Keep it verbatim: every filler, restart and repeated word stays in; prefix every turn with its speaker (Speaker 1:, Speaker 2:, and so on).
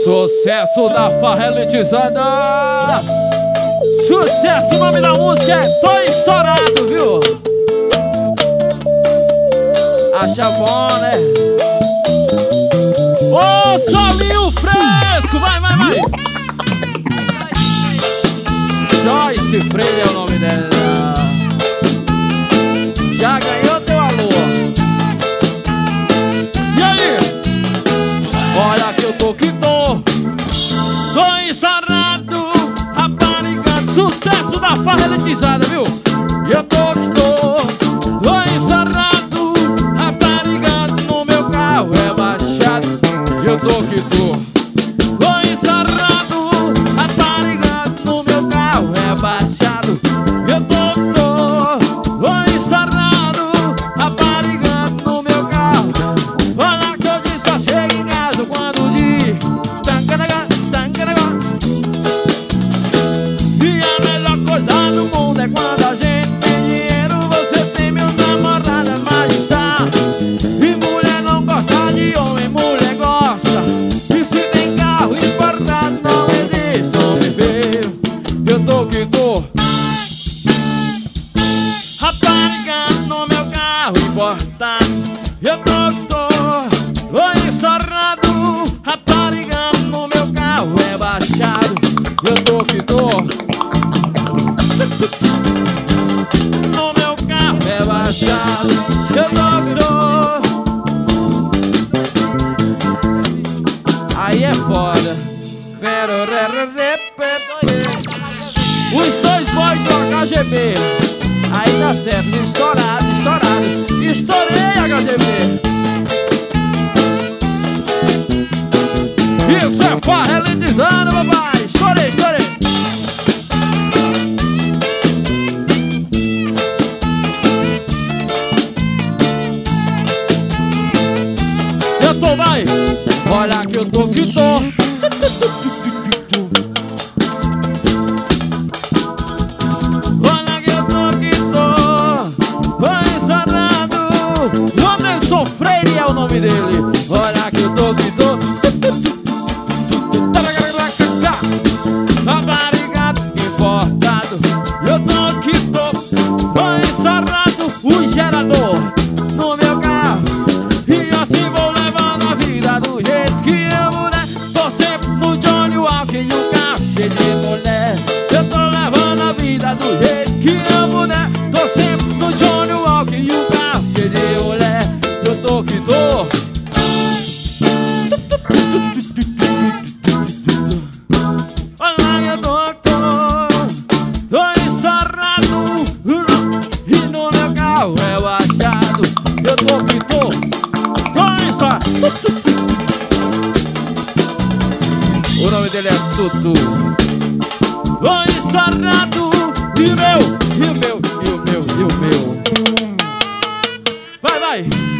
Speaker 1: Sucesso da farra elitizada. Sucesso, o nome da música é Tô Estourado, viu? Acha bom, né? Ô, solinho fresco, vai, vai, vai. Joyce Freire é o nome dela. Já ganhou teu alô. E aí? Olha que eu tô que tô. Tô estourado, raparigando. Sucesso da farra elitizada, viu? E eu tô que tô. Tô estourado, raparigando. No meu carro é baixado. E eu tô que tô. Tô estourado, raparigando. No meu carro é baixado. E eu tô que tô. Tô estourado, raparigando. No meu carro. Olha que eu disse, só chego em casa quando diz tancaraga, tancaraga. E a melhor coisa do mundo é quando a gente tem dinheiro. Você tem meu namorado, é majestade. E mulher não gosta de homem, mulher gosta. E se tem carro importado, não existe homem feio. Eu tô que tô. Raparigando no meu carro importado. Eu tô que tô. Oi, estourado, raparigando no meu carro é baixado. Eu tô que tô. No meu carro é baixado. Eu tô que tô. Aí é foda. Os dois boys do H G B. Aí dá certo, estourado, estourado. Estourei H G B. Isso é farra elitizada, papai. Estourei, estourei. Eu tô, vai. Olha que eu tô que tô. Olha que eu tô que tô. Vai estourado. O Anderson Freire é o nome dele. Olha que eu tô que tô. Raparigado importado. Eu tô que tô. Tô estourado. O gerador no meu carro. E assim vou levando a vida do jeito que eu puder. Tô sempre no Johnny Walker e o carro cheio de mulher. Eu tô levando a vida do jeito que eu puder. Tô sempre no Johnny Walker e o carro cheio de mulher. Eu tô que tô. Olha eu tô que tô. Tô estourado. E no meu carro é baixado. Eu tô que tô. Tô estourado. O nome dele é Tutu. Tô estourado. E o meu, e o meu, e o meu, e o meu. Vai, vai.